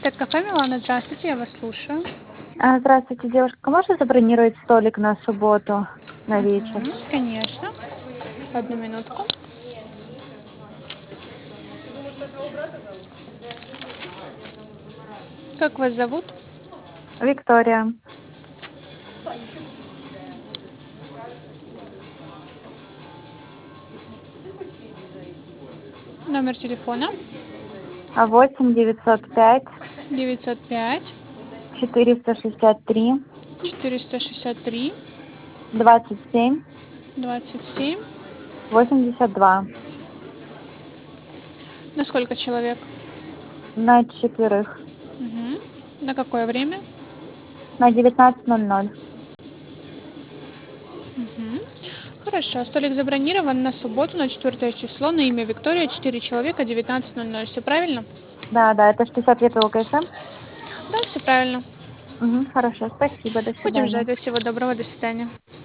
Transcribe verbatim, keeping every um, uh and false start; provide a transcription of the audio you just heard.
Пэт-кафе «Милана». Здравствуйте, я вас слушаю. А, Здравствуйте, девушка. Можно забронировать столик на субботу на вечер? Мгм, конечно. Одну минутку. Как вас зовут? Виктория. Номер телефона? А восемь девятьсот пять девятьсот пять четыреста шестьдесят три четыреста шестьдесят три двадцать семь двадцать семь. восемьдесят два. На сколько человек? На четверых. Мгм. На какое время? На девятнадцать ноль ноль. Мгм. Хорошо. Столик забронирован на субботу, на четвертое число, на имя Виктория, четыре человека, девятнадцать ноль ноль. Все правильно? Да, да, это шестьдесят лет ЛКСМ. Да, все правильно. Угу, хорошо, спасибо, до Будем свидания. ждать. Всего доброго. До свидания.